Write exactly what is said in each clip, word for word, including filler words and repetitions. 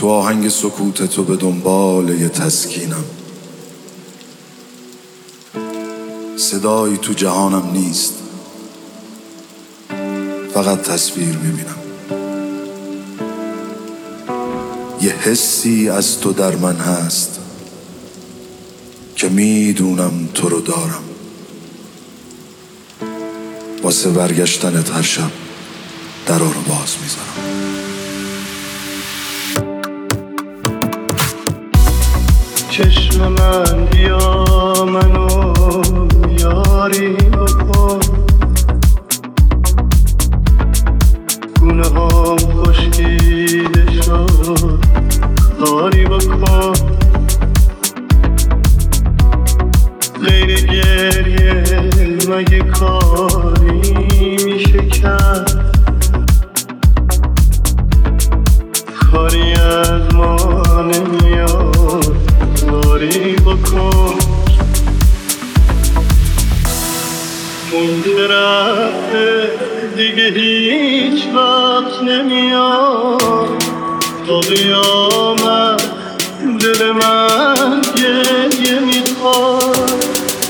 تو آهنگ سکوت تو به دنبال یه تسکینم. صدایی تو جهانم نیست، فقط تصویر میبینم. یه حسی از تو در من هست که میدونم تو رو دارم. واسه برگشتنت هر شب درا رو باز میذارم. چشم من بیا منو یاری بکن، گونه هم خشکیده شد کاری بکن. غیر گریه مگه کاری میشه کرد؟ کاری از ما نمیاد، کاری بکن. اون طرفه دیگه هیچ وقت نمیاد. تا قیامت دل من گریه میخواد.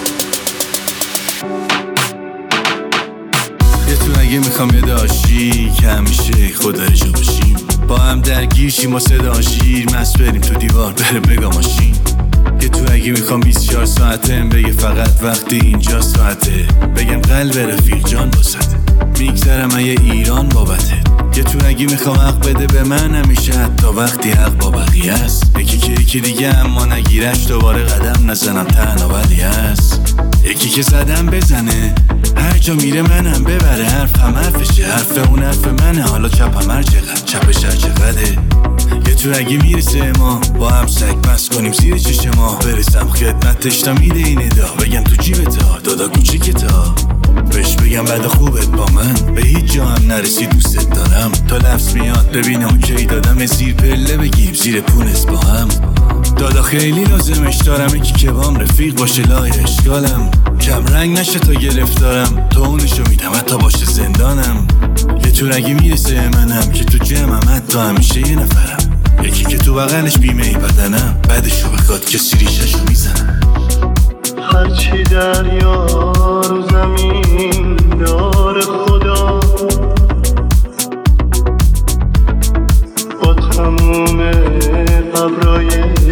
یه تو اگه میخوام یه داشی که همیشه خدا جا باشیم، با هم درگیر شیم و صدا شیر مست بریم تو دیوار بره بگا ماشین. یه تو اگه میخوام بیست و چهار ساعتم بگه فقط وقتی اینجا ساعته، بگم قلب رفیق جان باسته میگذرم یه ایران بابته. یه تو اگه میخوام حق بده به من همیشه، حتی وقتی حق با بقیه است. یکی که یکی دیگه اما نگیرش دوباره قدم نزنم تنها ولی هست. یکی که زدم بزنه هر جا میره منم ببره، حرف هم حرفشه حرف اون حرف منه. حالا چپم هر چقدر چپش هر چقدره. یه تو اگه میرسه ما با هم سگ بس کنیم زیر چشم ما، برسم خدمتش تا میده این ادا، بگم تو جیبت ها دادا کوچیکتا، بهش بگم بعد خوبت با من به هیچ جا هم نرسی دوستت دارم. تا لفظ میاد ببینم اوکی دادم زیر پله بگیریم زیر پونس با هم. دادا خیلی لازمش دارم یکی که بام رفیق باشه لای اشکالم، کم رنگ نشه تا گرفتارم، تو اونشو میدم حتی باشه زندانم. یه تو اگه میرسه منم که تو جمعم حتی همیشه یه نفرم، یکی که تو بغلش بیمه ای بدنم بعدشو بخواد کسی ریششو میزنم. هرچی دریا رو زمین داره خدا، با تموم ابرای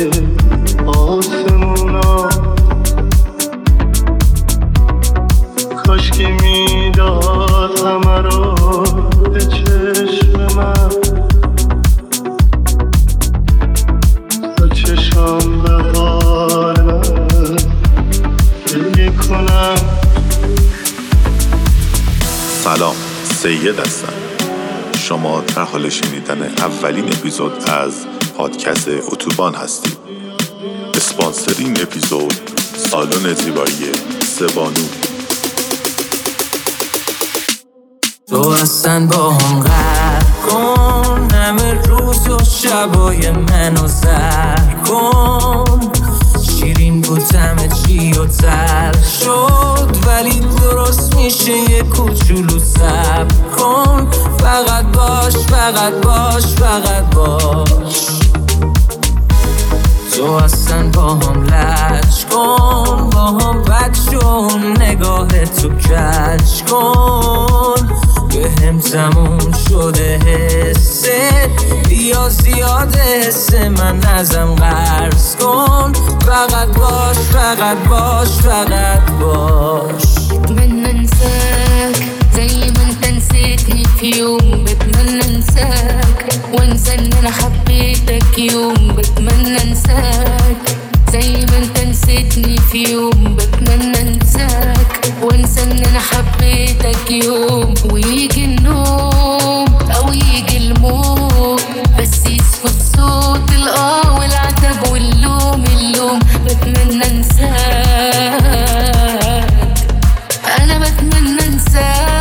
آسمونا، کاشکی میداد همه رو به چشم من، تا چشم بهار من بگه کنم. سلام، سید هستم. شما در حال شنیدن اولین اپیزود از پادکست اتوبان هستید. اسپانسر این اپیزود سالن زیبایی سبانو. تو اصلا با هم قرد کن، همه روز و شبای منو زر کن. شیرین بود همه چی و تر شد، ولی درست میشه یه کوچولو صبر کن. فقط باش فقط باش فقط باش. تو اصلا با هم لج کن، با هم بد شون، نگاه تو کج کن. به هم تموم شده حست، بیا زیاد حس من ازم قرض کن. فقط باش فقط باش فقط باش. بتمنى انساك زي ما انت نسيتني في يوم، بتمنى انساك وانسى ان انا حبيتك يوم. بتمنى انساك زي ما انت نسيتني في يوم، بتمنى انساك وانسى ان انا حبيتك يوم. ويجي النوم او يجي الموت، بس يسكت صوت الاه والعتب واللوم اللوم. بتمنى انساك، انا بتمنى انساك.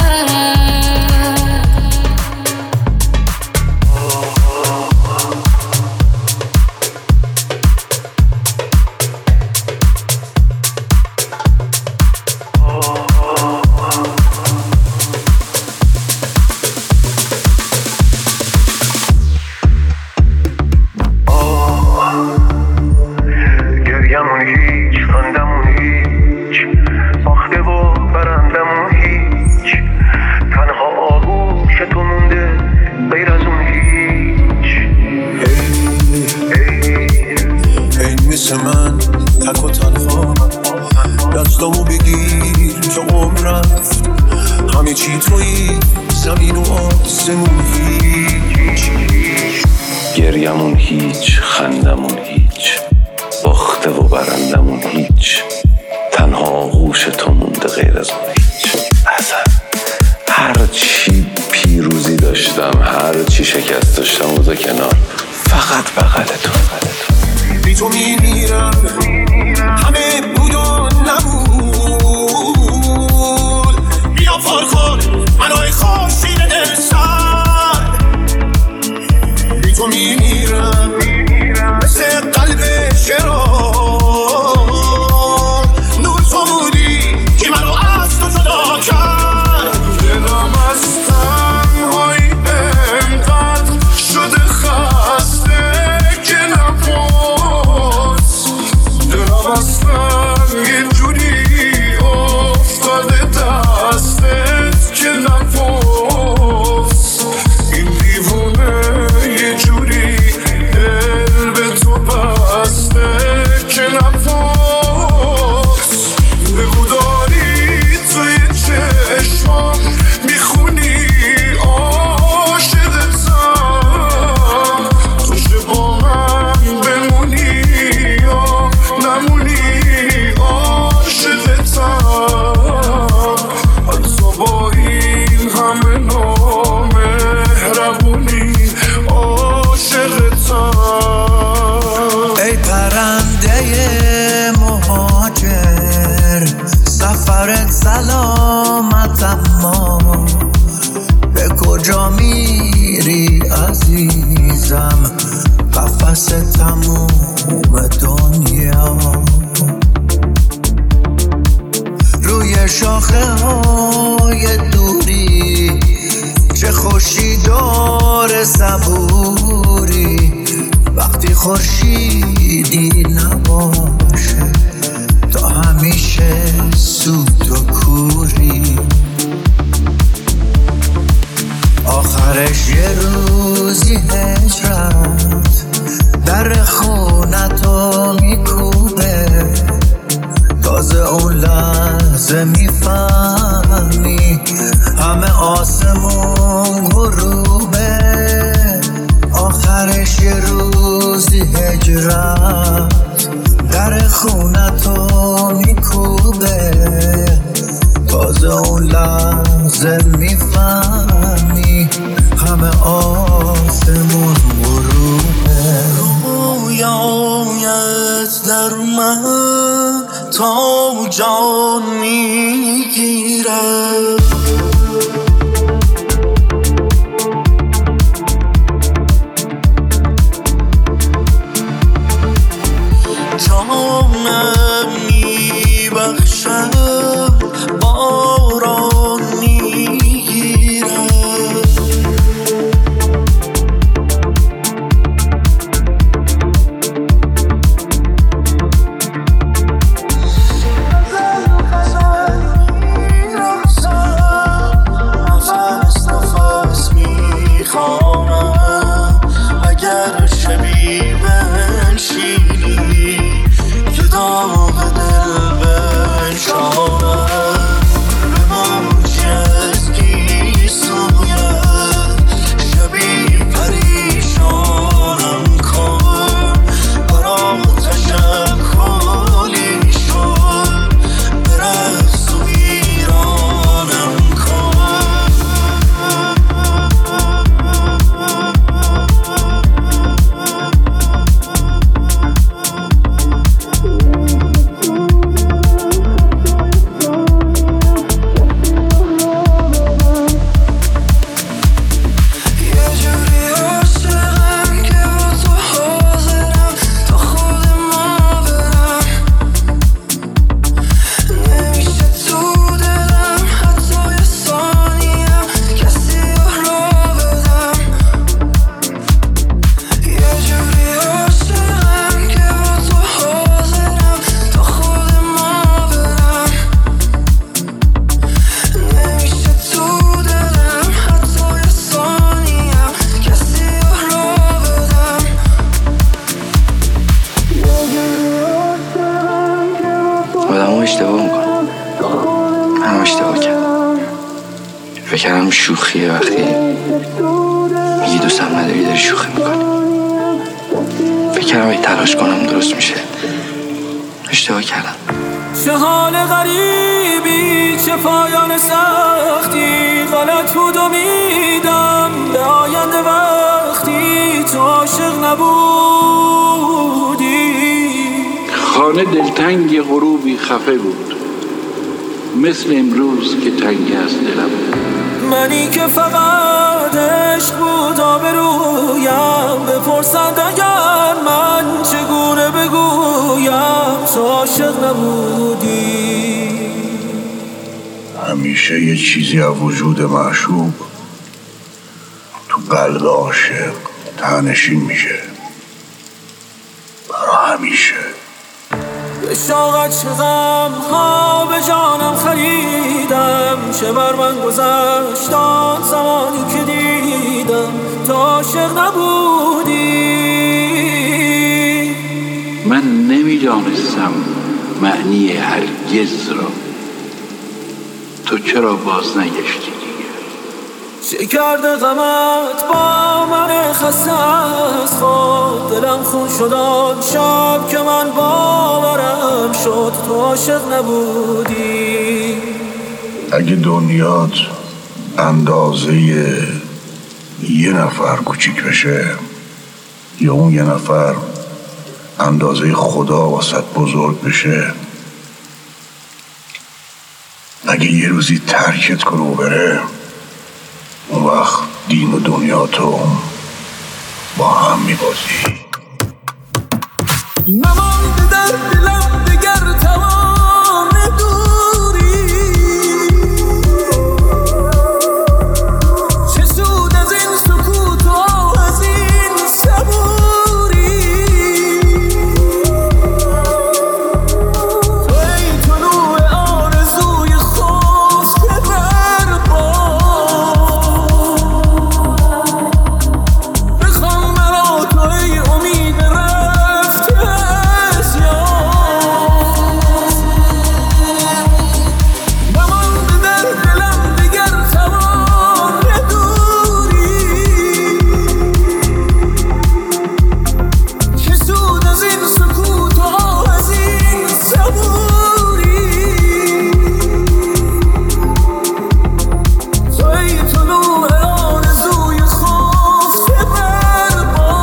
رفت. همه چی توی زمین و آسمون هیچ، گریمون هیچ، خندمون هیچ، باخته و برندمون هیچ، تنها آغوش تو مونده غیر از اون هیچ. اصلا هر چی پیروزی داشتم، هر چی شکست داشتم اوزا کنار، فقط بغل تو. بی تو میمیرم، همه بود و نبود. بیا پار کن منوی خورشید دل سر. بی تو میمیرم مثل قلب شرار. نور تو بودی که منو از تو جدا کرد. دلم از تنهایی انقدر شده خسته که نپرس. دلم اصلا یه جوری افتاده دستت که نپرس. این دیوونه یه جوری دل به تو بسته که نپرس. بگو داری توی چشمام میخونی عاشقتم. تو چه با من بمونی یا نمونی عاشقتم. حتی با این همه نامهربونی عاشقتم. ای پرنده مهاجر، سفرت سلامت، اما به کجا میری عزیزم؟ قفس تموم دنیا روی شاخه های دوری، چه خوشی داره صبوری. وقتی خورشیدی نباشه تا همیشه سود و کوری. آخرش یه روزی هجرت در خونتو میکوبه. تازه اون لحظه میفهمی همه آسمون غروبه. آخرش یه روزی هجرت در خونتو میکوبه. تازه اون لحظه میفهمی همه آسمون غروبه. رویایت در من تا جان میگیره. جانم میبخشم، باران میگیره. خزن خزن میرخصم. اشتباه کردم. فکر کردم شوخیه وقتی میگی دوستم نداری داری شوخی میکنی. فکر کردم اگه تلاش کنم درست میشه. اشتباه کردم. چه حال غریبی، چه پایان سختی، غلط بود امیدم به آینده وقتی تو عاشق نبودی. خانه دلتنگ غروبی خفه بود، مثل امروز که تنگ از دلم. منی که فقط عشق بود آبرویم، بپرسند اگر من چگونه بگویم تو عاشق نبودی. همیشه یه چیزی از وجود معشوق تو قلب عاشق تنشین میشه برا همیشه. به شوقت چه غم ها به جانم خریدم، چه بر من گذشت آن زمانی که دیدم تو عاشق نبودی. من نمیدانستم معنی هرگز را، تو چرا باز نگشتی دیگه؟ چه کرده غمت با من خسته از خود، دلم خون شد آن شب که من باورم شد تو عاشق نبودی. اگه دنیات اندازه یه نفر کوچیک بشه، یا اون یه نفر اندازه خدا واسط بزرگ بشه، اگه یه روزی ترکت کنه و بره، اون وقت دین و دنیا تو با هم میبازی. نمانده در دلم دگر توان دوری، چه سود از این سکوت و از این صبوری. تو ای طلوع آرزوی خفته در باد، بخوان مرا تو ای امید رفته از یاد. نمانده در دلم دیگر توان دوری، چه سود از این سکوت و از این صبوری. تو ای طلوع آرزوی خفته در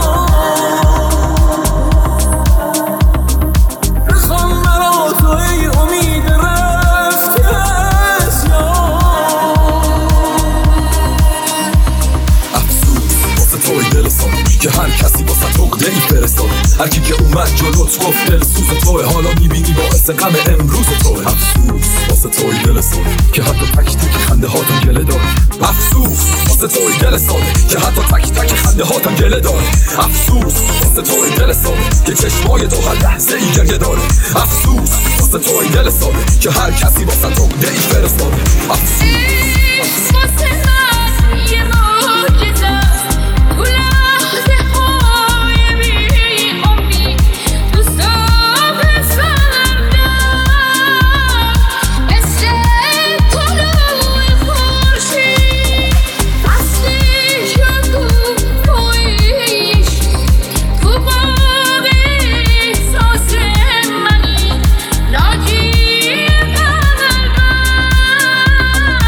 باد، بخوان مرا تو ای امید رفته از یاد. افسوس واسه توی دل سانم که هر کسی واسه عقده ای فرستانه. هر کی که اومد جلوت گفت دل سوز توه، حالا میبینی باعث غم امروز توه. افسوس واسه توی دل سانم که حتی تک تک خنده هاتم گله داره. افسوس واسه توی دل سانم که حتی تک تک خنده هاتم گله داره. افسوس واسه توی دل سانم که چشمای تو هر لحظه ای گریه داره. افسوس واسه توی دل سانم که هر کسی واسه عقده ای فرستانه. افسوس واسه من یه معجزه است، تو لحظه های بی امید تو صبح سردم، مثل طلوع خورشید فصلی شد تو پاییش. تو باغ احساس منی، ناجی قلبم.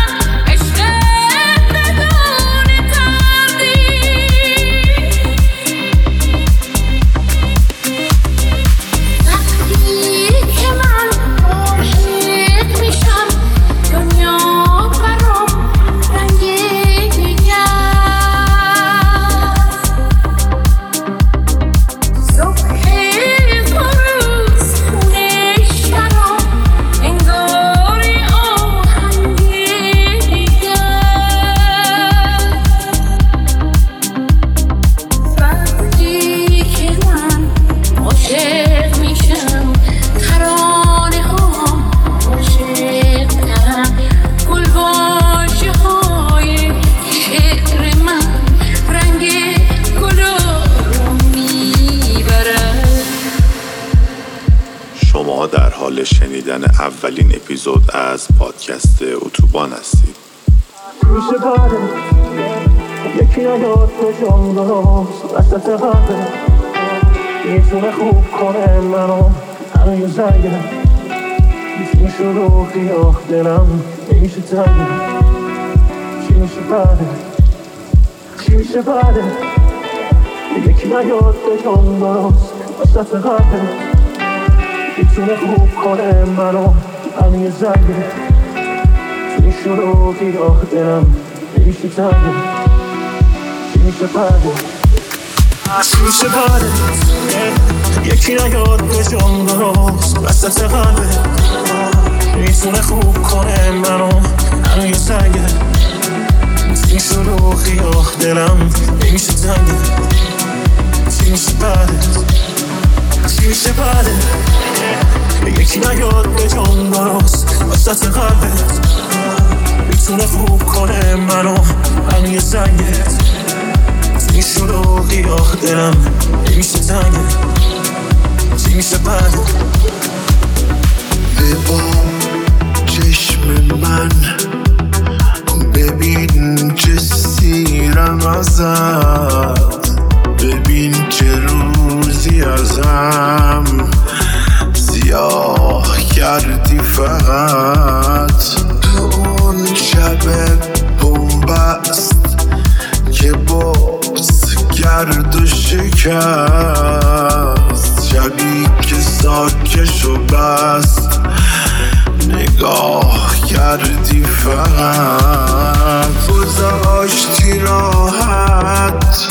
حال شنیدن اولین اپیزود از پادکست اتوبان هستید. میشه بعد یکی نیاد به جان درست وسط قلبه میتونه خوب کنه منو هنو یه زنگه میتونه شروعی آخ دلم نمیشه تنگه چی میشه بعده چی میشه بعده یکی نیاد به جان درست وسط قلبه میتونه خوب کنه منو هنو یه زنگه چی شروعی آخ دلم نمیشه تنگه چی میشه بعده چی میشه بعده یکی نیاد به جان درست وسط قلبه میتونه خوب کنه منو هنو یه زنگه چی شروعی آخ دلم نمیشه تنگه چی میشه بعده چی میشه بعده یکی نیاد به جان درست وسط قلبه میتونه خوب کنه منو هنو یه زنگه چی شروعی آخ دلم نمیشه تنگه چی میشه بعده ببا چشم من ببین چه سیرم ازت ببین چه روزی ازم سیاه کردی فقط تو اون شب بومبست که بغض کرد و شکست شبی که ساکش و بست نگاه کردی فقط گذاشتی راحت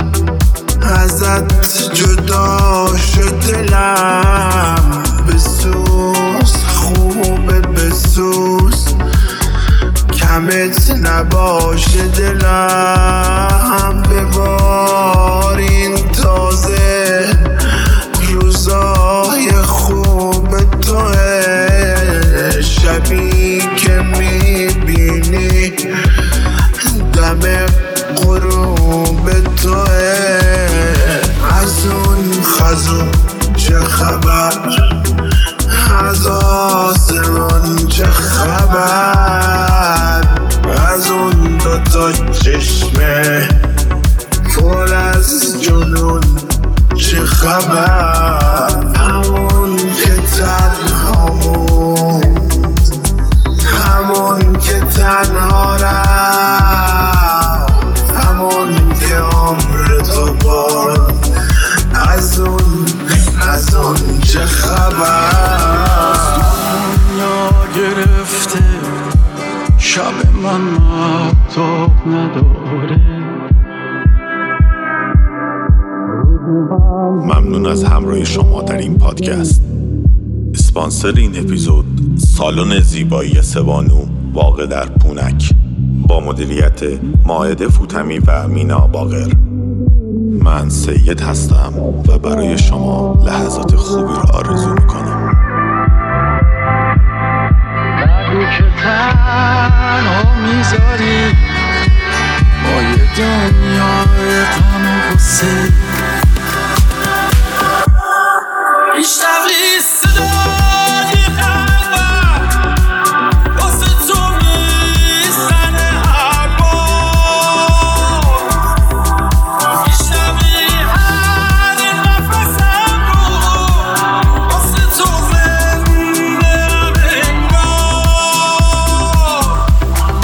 ازت جدا شد دلم بسوز خوبه بسوز کمت نباشه دلم ببارین تازه روزای خوب توه شبی که میبینی دم غروب توه از اون خزون چه خبر از آسمان چه خبر از اون دوتا چشمه پر از جنون چه خبر همون که تنها موند همون که تنها رفت همون که عمر تو باد از اون از اون چه خبر دنیا گرفته شب من مهتاب نداره ممنون از همراهی شما در این پادکست. اسپانسر این اپیزود سالن زیبایی سبانو واقع در پونک با مدیریت مائده فوتمی و مینا باقر. من سید هستم و برای شما لحظات خوبی را آرزو میکنم. نگو که تنها میذاری با یه دنیای غم و غصه میشنوی صدای قلبم واسه تو میزنه هر بار میشنوی هر نفسم رو واسه تو زنده انگار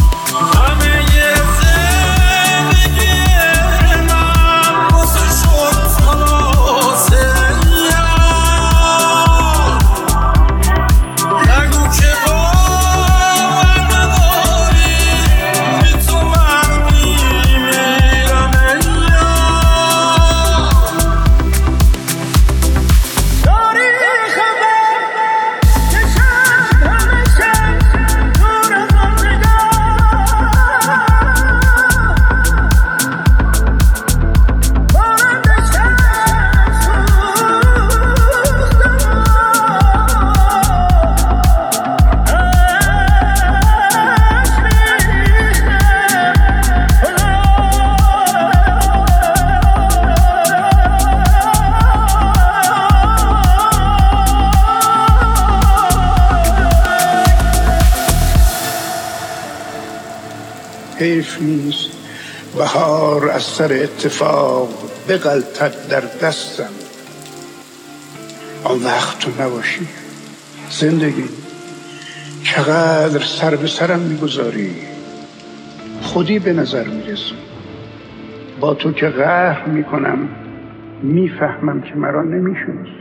حیف نیست بهار از سر اتفاق بغلطد در دستم. آن وقت تو نباشی زندگی چقدر سر به سرم میگذاری، خودی به نظر میرسی. با تو که قهر میکنم میفهمم که مرا نمیشناسی.